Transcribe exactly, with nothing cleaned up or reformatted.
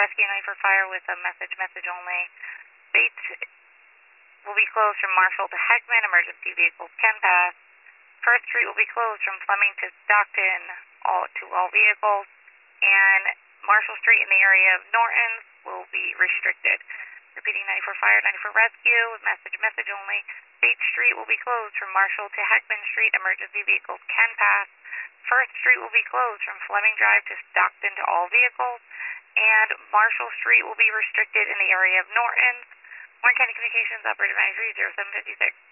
Rescue nine for fire with a message, message only. Bates will be closed from Marshall to Heckman. Emergency vehicles can pass. First Street will be closed from Fleming to Stockton all, to all vehicles. And Marshall Street in the area of Norton will be restricted. Repeating ninety-four fire, ninety-four rescue, message, message only. Bates Street will be closed from Marshall to Heckman Street. Emergency vehicles can pass. First Street will be closed from Fleming Drive to Stockton to all vehicles. And Marshall Street will be restricted in the area of Norton. Warren County Communications, operator nine three zero seven five six.